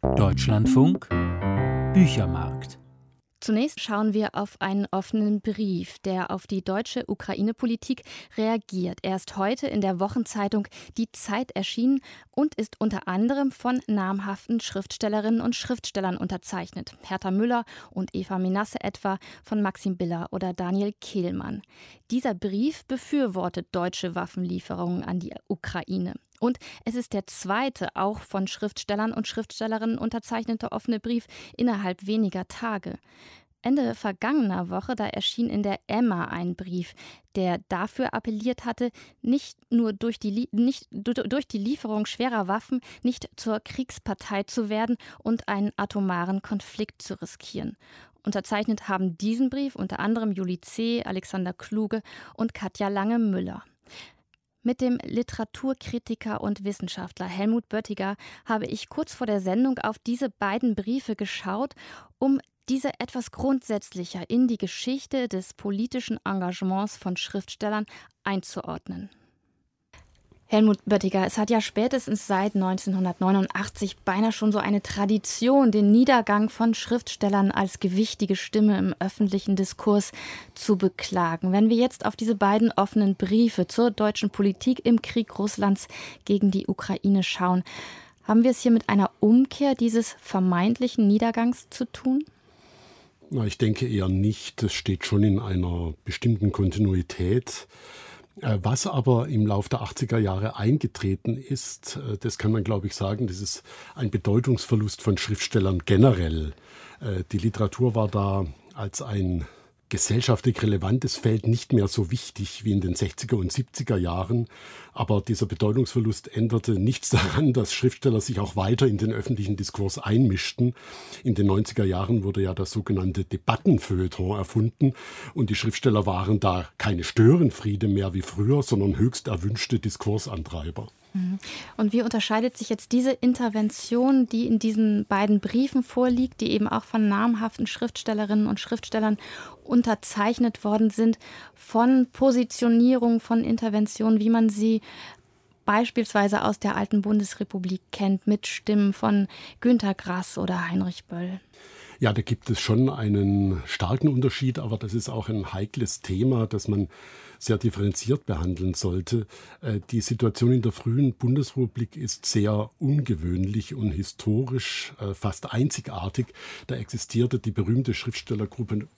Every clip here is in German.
Deutschlandfunk Büchermarkt. Zunächst schauen wir auf einen offenen Brief, der auf die deutsche Ukraine-Politik reagiert. Er ist heute in der Wochenzeitung Die Zeit erschienen und ist unter anderem von namhaften Schriftstellerinnen und Schriftstellern unterzeichnet. Hertha Müller und Eva Menasse etwa, von Maxim Biller oder Daniel Kehlmann. Dieser Brief befürwortet deutsche Waffenlieferungen an die Ukraine. Und es ist der zweite, auch von Schriftstellern und Schriftstellerinnen unterzeichnete offene Brief innerhalb weniger Tage. Ende vergangener Woche, da erschien in der Emma ein Brief, der dafür appelliert hatte, nicht durch die Lieferung schwerer Waffen nicht zur Kriegspartei zu werden und einen atomaren Konflikt zu riskieren. Unterzeichnet haben diesen Brief unter anderem Julie C., Alexander Kluge und Katja Lange-Müller. Mit dem Literaturkritiker und Wissenschaftler Helmut Böttiger habe ich kurz vor der Sendung auf diese beiden Briefe geschaut, um diese etwas grundsätzlicher in die Geschichte des politischen Engagements von Schriftstellern einzuordnen. Helmut Böttiger, es hat ja spätestens seit 1989 beinahe schon so eine Tradition, den Niedergang von Schriftstellern als gewichtige Stimme im öffentlichen Diskurs zu beklagen. Wenn wir jetzt auf diese beiden offenen Briefe zur deutschen Politik im Krieg Russlands gegen die Ukraine schauen, haben wir es hier mit einer Umkehr dieses vermeintlichen Niedergangs zu tun? Na, ich denke eher nicht. Das steht schon in einer bestimmten Kontinuität. Was aber im Laufe der 80er Jahre eingetreten ist, das kann man, glaube ich, sagen, das ist ein Bedeutungsverlust von Schriftstellern generell. Die Literatur war da als ein gesellschaftlich relevantes Feld nicht mehr so wichtig wie in den 60er und 70er Jahren. Aber dieser Bedeutungsverlust änderte nichts daran, dass Schriftsteller sich auch weiter in den öffentlichen Diskurs einmischten. In den 90er Jahren wurde ja das sogenannte Debattenfeuilleton erfunden. Und die Schriftsteller waren da keine Störenfriede mehr wie früher, sondern höchst erwünschte Diskursantreiber. Und wie unterscheidet sich jetzt diese Intervention, die in diesen beiden Briefen vorliegt, die eben auch von namhaften Schriftstellerinnen und Schriftstellern unterzeichnet worden sind, von Positionierung, von Interventionen, wie man sie beispielsweise aus der alten Bundesrepublik kennt, mit Stimmen von Günter Grass oder Heinrich Böll? Ja, da gibt es schon einen starken Unterschied, aber das ist auch ein heikles Thema, das man sehr differenziert behandeln sollte. Die Situation in der frühen Bundesrepublik ist sehr ungewöhnlich und historisch fast einzigartig. Da existierte die berühmte Schriftstellergruppe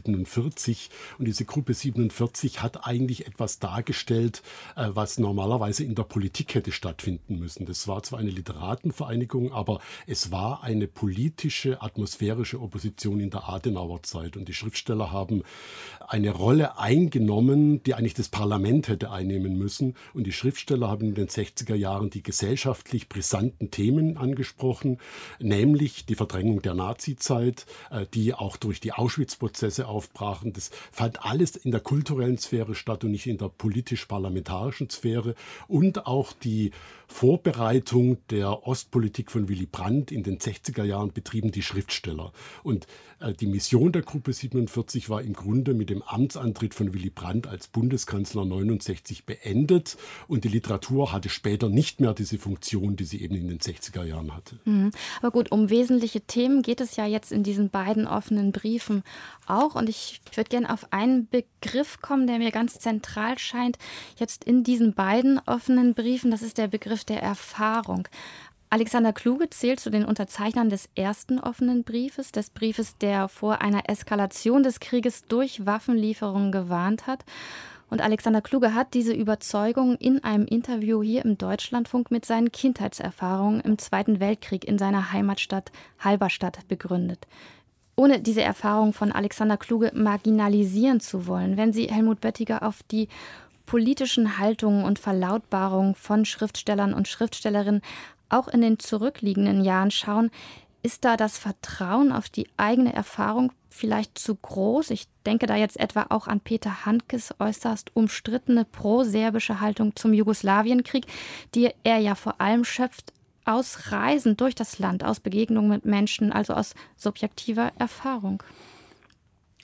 47 und diese Gruppe 47 hat eigentlich etwas dargestellt, was normalerweise in der Politik hätte stattfinden müssen. Das war zwar eine Literatenvereinigung, aber es war eine politische, atmosphärische Opposition in der Adenauerzeit und die Schriftsteller haben eine Rolle eingenommen, die eigentlich das Parlament hätte einnehmen müssen. Und die Schriftsteller haben in den 60er Jahren die gesellschaftlich brisanten Themen angesprochen, nämlich die Verdrängung der Nazizeit, die auch durch die Auschwitz-Prozesse aufbrachen. Das fand alles in der kulturellen Sphäre statt und nicht in der politisch-parlamentarischen Sphäre. Und auch die Vorbereitung der Ostpolitik von Willy Brandt in den 60er Jahren betrieben die Schriftsteller. Und die Mission der Gruppe 47 war im Grunde mit dem Amtsantritt von Willy Brandt als Bundeskanzler 69 beendet. Und die Literatur hatte später nicht mehr diese Funktion, die sie eben in den 60er Jahren hatte. Aber gut, um wesentliche Themen geht es ja jetzt in diesen beiden offenen Briefen auch. Und ich würde gerne auf einen Begriff kommen, der mir ganz zentral scheint, jetzt in diesen beiden offenen Briefen. Das ist der Begriff der Erfahrung. Alexander Kluge zählt zu den Unterzeichnern des ersten offenen Briefes, des Briefes, der vor einer Eskalation des Krieges durch Waffenlieferungen gewarnt hat. Und Alexander Kluge hat diese Überzeugung in einem Interview hier im Deutschlandfunk mit seinen Kindheitserfahrungen im Zweiten Weltkrieg in seiner Heimatstadt Halberstadt begründet. Ohne diese Erfahrung von Alexander Kluge marginalisieren zu wollen, wenn Sie, Helmut Böttiger, auf die politischen Haltungen und Verlautbarungen von Schriftstellern und Schriftstellerinnen auch in den zurückliegenden Jahren schauen, ist da das Vertrauen auf die eigene Erfahrung vielleicht zu groß? Ich denke da jetzt etwa auch an Peter Handkes äußerst umstrittene pro-serbische Haltung zum Jugoslawienkrieg, die er ja vor allem schöpft aus Reisen durch das Land, aus Begegnungen mit Menschen, also aus subjektiver Erfahrung.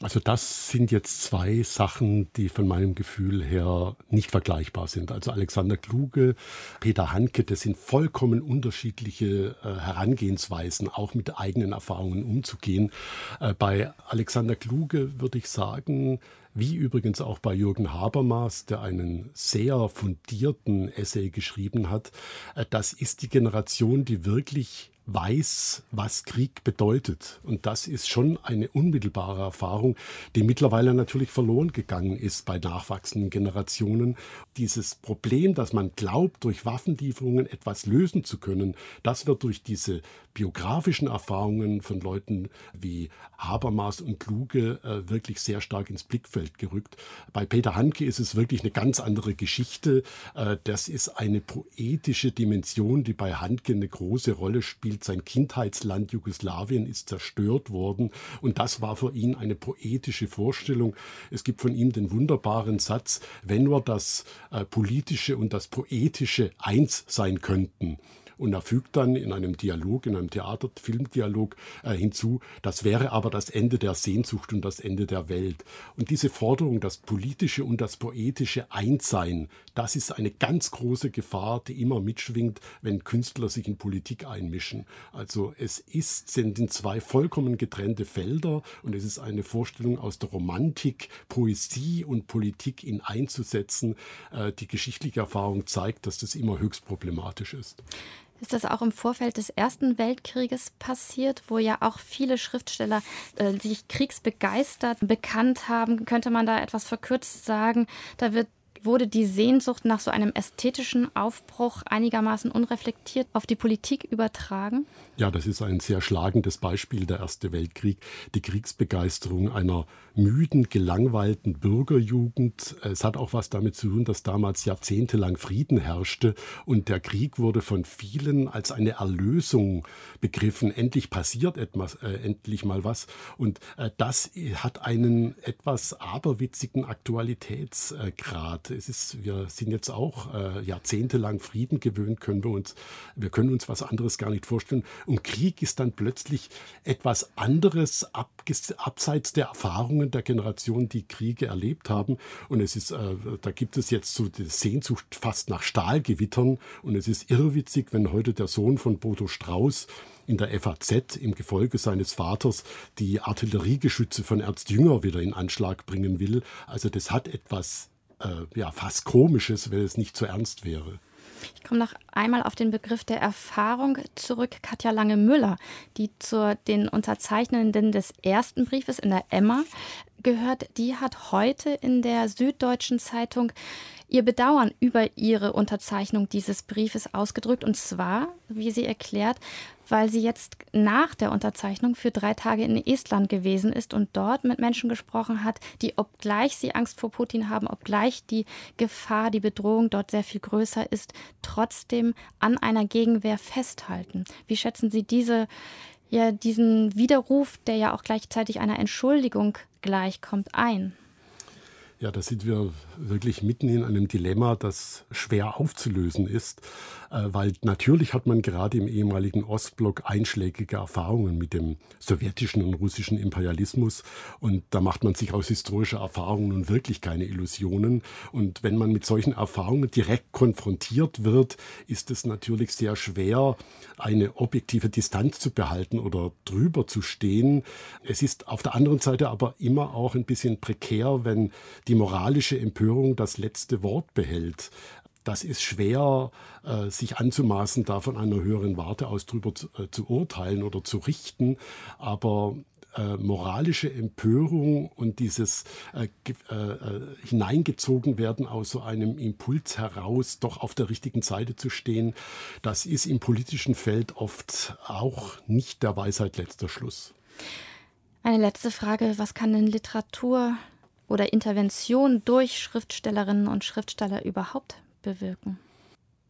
Also das sind jetzt zwei Sachen, die von meinem Gefühl her nicht vergleichbar sind. Also Alexander Kluge, Peter Handke, das sind vollkommen unterschiedliche Herangehensweisen, auch mit eigenen Erfahrungen umzugehen. Bei Alexander Kluge würde ich sagen, wie übrigens auch bei Jürgen Habermas, der einen sehr fundierten Essay geschrieben hat, das ist die Generation, die wirklich weiß, was Krieg bedeutet. Und das ist schon eine unmittelbare Erfahrung, die mittlerweile natürlich verloren gegangen ist bei nachwachsenden Generationen. Dieses Problem, dass man glaubt, durch Waffenlieferungen etwas lösen zu können, das wird durch diese biografischen Erfahrungen von Leuten wie Habermas und Kluge wirklich sehr stark ins Blickfeld gerückt. Bei Peter Handke ist es wirklich eine ganz andere Geschichte. Das ist eine poetische Dimension, die bei Handke eine große Rolle spielt. Sein Kindheitsland Jugoslawien ist zerstört worden und das war für ihn eine poetische Vorstellung. Es gibt von ihm den wunderbaren Satz, wenn nur das Politische und das Poetische eins sein könnten. Und er fügt dann in einem Dialog, in einem Theater-Filmdialog hinzu, das wäre aber das Ende der Sehnsucht und das Ende der Welt. Und diese Forderung, das Politische und das Poetische eins sein, das ist eine ganz große Gefahr, die immer mitschwingt, wenn Künstler sich in Politik einmischen. Also sind zwei vollkommen getrennte Felder und es ist eine Vorstellung aus der Romantik, Poesie und Politik in einzusetzen. Die geschichtliche Erfahrung zeigt, dass das immer höchst problematisch ist. Ist das auch im Vorfeld des Ersten Weltkrieges passiert, wo ja auch viele Schriftsteller sich kriegsbegeistert bekannt haben? Könnte man da etwas verkürzt sagen? Wurde die Sehnsucht nach so einem ästhetischen Aufbruch einigermaßen unreflektiert auf die Politik übertragen? Ja, das ist ein sehr schlagendes Beispiel, der Erste Weltkrieg. Die Kriegsbegeisterung einer müden, gelangweilten Bürgerjugend. Es hat auch was damit zu tun, dass damals jahrzehntelang Frieden herrschte und der Krieg wurde von vielen als eine Erlösung begriffen. Endlich passiert endlich mal was. Und das hat einen etwas aberwitzigen Aktualitätsgrad. Wir sind jetzt auch jahrzehntelang Frieden gewöhnt, wir können uns was anderes gar nicht vorstellen. Und Krieg ist dann plötzlich etwas anderes, abseits der Erfahrungen der Generation, die Kriege erlebt haben. Und da gibt es jetzt so die Sehnsucht fast nach Stahlgewittern. Und es ist irrwitzig, wenn heute der Sohn von Bodo Strauß in der FAZ im Gefolge seines Vaters die Artilleriegeschütze von Ernst Jünger wieder in Anschlag bringen will. Also das hat etwas fast Komisches, wenn es nicht so ernst wäre. Ich komme noch einmal auf den Begriff der Erfahrung zurück. Katja Lange-Müller, die zu den Unterzeichnenden des ersten Briefes in der Emma gehört, die hat heute in der Süddeutschen Zeitung ihr Bedauern über ihre Unterzeichnung dieses Briefes ausgedrückt. Und zwar, wie sie erklärt, weil sie jetzt nach der Unterzeichnung für 3 Tage in Estland gewesen ist und dort mit Menschen gesprochen hat, die, obgleich sie Angst vor Putin haben, obgleich die Gefahr, die Bedrohung dort sehr viel größer ist, trotzdem an einer Gegenwehr festhalten. Wie schätzen Sie diesen Widerruf, der ja auch gleichzeitig einer Entschuldigung gleichkommt, ein? Ja, da sind wir wirklich mitten in einem Dilemma, das schwer aufzulösen ist, weil natürlich hat man gerade im ehemaligen Ostblock einschlägige Erfahrungen mit dem sowjetischen und russischen Imperialismus und da macht man sich aus historischer Erfahrung nun wirklich keine Illusionen und wenn man mit solchen Erfahrungen direkt konfrontiert wird, ist es natürlich sehr schwer, eine objektive Distanz zu behalten oder drüber zu stehen. Es ist auf der anderen Seite aber immer auch ein bisschen prekär, wenn die moralische Empörung das letzte Wort behält. Das ist schwer, sich anzumaßen, da von einer höheren Warte aus drüber zu urteilen oder zu richten. Aber moralische Empörung und dieses hineingezogen werden aus so einem Impuls heraus, doch auf der richtigen Seite zu stehen, das ist im politischen Feld oft auch nicht der Weisheit letzter Schluss. Eine letzte Frage, was kann denn Literatur oder Intervention durch Schriftstellerinnen und Schriftsteller überhaupt bewirken?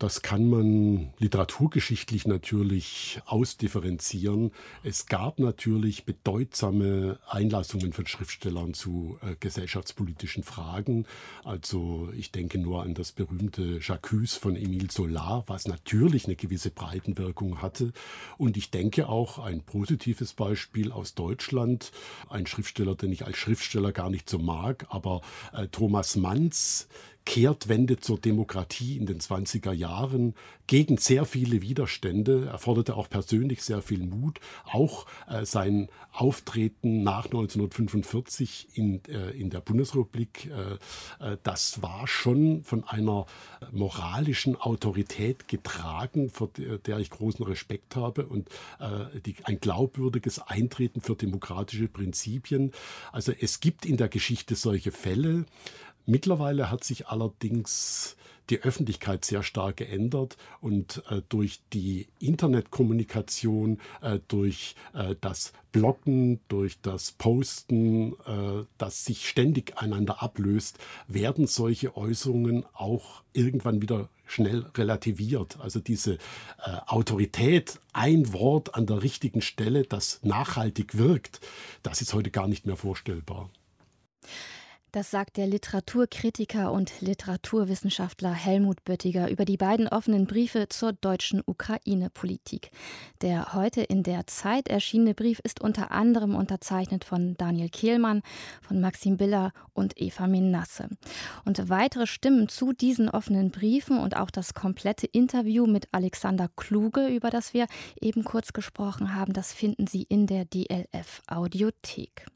Das kann man literaturgeschichtlich natürlich ausdifferenzieren. Es gab natürlich bedeutsame Einlassungen von Schriftstellern zu gesellschaftspolitischen Fragen. Also ich denke nur an das berühmte J'accuse von Émile Zola, was natürlich eine gewisse Breitenwirkung hatte. Und ich denke auch ein positives Beispiel aus Deutschland, ein Schriftsteller, den ich als Schriftsteller gar nicht so mag, aber Thomas Manns Kehrtwende zur Demokratie in den 20er Jahren gegen sehr viele Widerstände. Er forderte auch persönlich sehr viel Mut. Auch sein Auftreten nach 1945 in der Bundesrepublik, das war schon von einer moralischen Autorität getragen, vor der ich großen Respekt habe und ein glaubwürdiges Eintreten für demokratische Prinzipien. Also es gibt in der Geschichte solche Fälle. Mittlerweile hat sich allerdings die Öffentlichkeit sehr stark geändert und durch die Internetkommunikation, durch das Bloggen, durch das Posten, das sich ständig einander ablöst, werden solche Äußerungen auch irgendwann wieder schnell relativiert. Also diese Autorität, ein Wort an der richtigen Stelle, das nachhaltig wirkt, das ist heute gar nicht mehr vorstellbar. Das sagt der Literaturkritiker und Literaturwissenschaftler Helmut Böttiger über die beiden offenen Briefe zur deutschen Ukraine-Politik. Der heute in der Zeit erschienene Brief ist unter anderem unterzeichnet von Daniel Kehlmann, von Maxim Biller und Eva Menasse. Und weitere Stimmen zu diesen offenen Briefen und auch das komplette Interview mit Alexander Kluge, über das wir eben kurz gesprochen haben, das finden Sie in der DLF Audiothek.